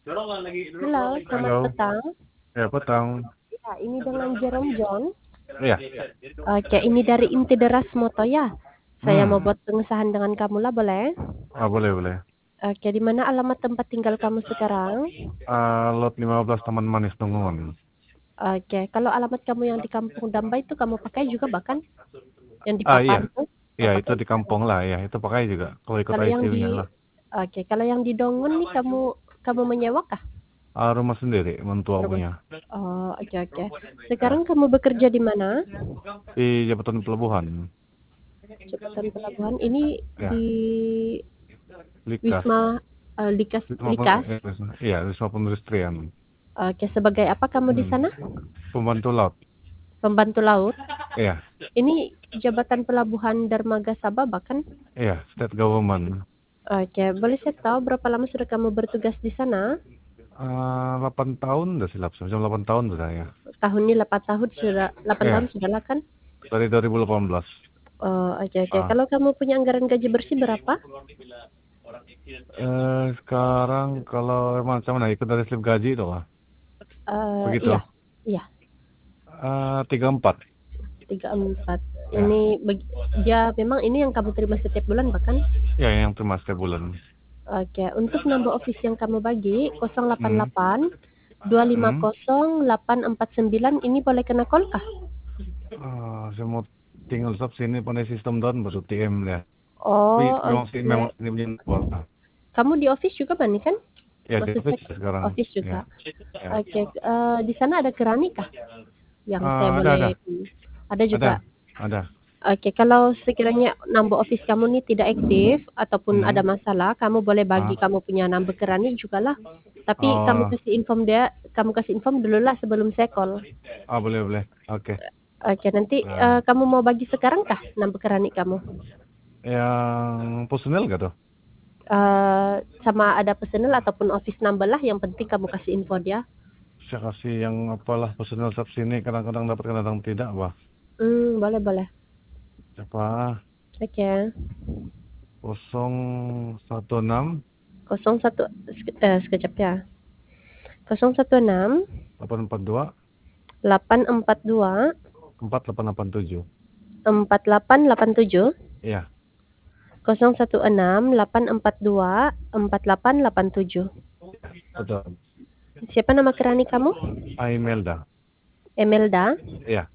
Halo, selamat Halo, petang. ya petang. Ya, ini dengan Jerome John. Iya, Oke, ini dari Inti Deras Moto ya. Saya mau hmm, buat pengesahan dengan kamu lah, boleh? boleh boleh. Oke, di mana alamat tempat tinggal kamu sekarang? Lot 15 Taman Manis Nungun. Oke, kalau alamat kamu yang di Kampung Damba itu kamu pakai juga bahkan yang di Iya, papan tuh iya itu pakai di juga. kampung lah ya. Itu pakai juga. Kalau ikut Kalau yang ICU-nya di lah. Oke, kalau yang di Dongun nih kamu menyewa kah? Rumah sendiri, mentua Rumah. punya. Oh, oke oke. Ya, Sekarang kamu bekerja di mana? di Jabatan Pelabuhan. Jabatan Pelabuhan ini Ya, di Likas. Wisma Likas Wisma Likas. iya, Wisma Pendustrian. Oke, sebagai apa kamu di Hmm, sana? Pembantu laut. Pembantu laut. Iya, Ini jabatan pelabuhan Dermaga Sabah bahkan. iya, state government. Oke, boleh saya tahu berapa lama sudah kamu bertugas di sana? 8 tahun udah silap. Jam 8 tahun sudah ya. Tahun ini 8 tahun sudah, 8 tahun Iya, sudah lah kan? dari 2018. Oh, oke oke. Ah. Kalau kamu punya anggaran gaji bersih berapa? Sekarang kalau macam mana ikut dari slip gaji itu lah. Begitu. Iya. Iya, 34. 34. Ya. Dia memang ini yang kamu terima setiap bulan bahkan. Ya yang terima setiap bulan. Oke, untuk nambah office yang kamu bagi Hmm. 088 250 Hmm. 849 ini boleh kena call kah? Saya mau tinggal stop sini pakai sistem down baru TM ya. Tapi Oh, memang oke. ini punya buat. Kamu di office juga Bani kan? Ya di Maksudnya office sekarang. office Ya. juga. Ya. Oke, di sana ada kerani kah? Yang saya Ada. boleh ada Ada. juga. Ada. Oke, kalau sekiranya number office kamu nih tidak aktif ataupun ada Hmm. masalah, kamu boleh bagi Ah. kamu punya number kerani juga lah. Tapi Oh, kamu kasih inform dulu lah sebelum saya call. boleh boleh. Oke. Oke, nanti Nah, kamu mau bagi sekarang kah number kerani kamu? yang personel gak tuh? Sama ada personal ataupun office number lah, yang penting kamu kasih info dia. Saya kasih yang apalah personel sub sini kadang-kadang dapat kadang-kadang tidak, wah. Boleh boleh. Siapa? Oke. 016 01 sekejap ya. 016 842 842 4887. 4887. Iya, 016 842 4887. betul. Siapa nama kerani kamu? Imelda. Emelda. Iya.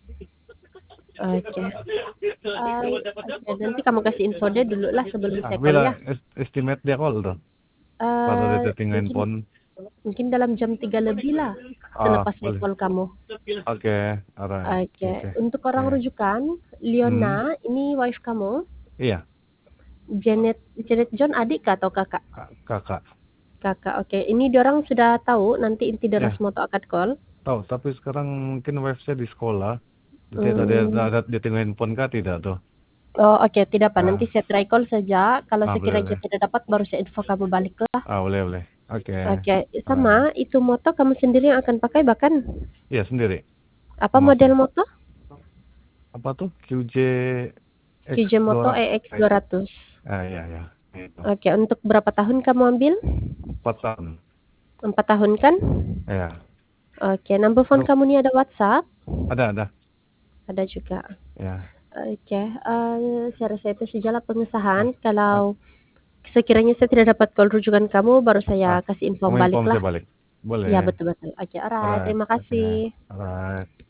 Oke. Oke, nanti kamu kasih info dia dulu lah sebelum saya call Bila ya. estimate dia call tuh. Kalau dia Eh, dating mungkin handphone. mungkin dalam jam 3 lebih lah selepas saya Boleh. call kamu. Oke, alright. Oke. Oke. Untuk orang Ya. rujukan, Hmm. Liona, ini wife kamu. Iya, Janet John adik kah atau kakak? kakak. Kakak, oke. Ini diorang sudah tahu nanti inti deras Ya, moto akad call. tahu. Tapi sekarang mungkin wife saya di sekolah. Nanti Hmm. ada dating handphone kah tidak tuh? Oh, oke. Tidak, Pak. Nanti Ah, saya try call saja. Kalau boleh sekiranya boleh. tidak dapat, baru saya info kamu balik lah. Boleh boleh. Oke. Oke. Sama, Alright. itu moto kamu sendiri yang akan pakai bahkan. Iya sendiri. Apa Sama model saya. moto? Apa tuh QJ X QJ Moto 200. EX200. Iya ya. Itu. Oke. Untuk berapa tahun kamu ambil? 4 tahun. 4 tahun kan? Ya. Oke. Number phone kamu ini ada WhatsApp? Ada. Ada juga. Ya. Oke. Saya rasa itu sajalah pengesahan. Ah, ah, Kalau sekiranya saya tidak dapat call rujukan kamu, baru saya kasih info Kamu balik inform lah. saya balik. Ya, Boleh. betul-betul. Oke, alright. Alright. Terima Oke. kasih. Alright.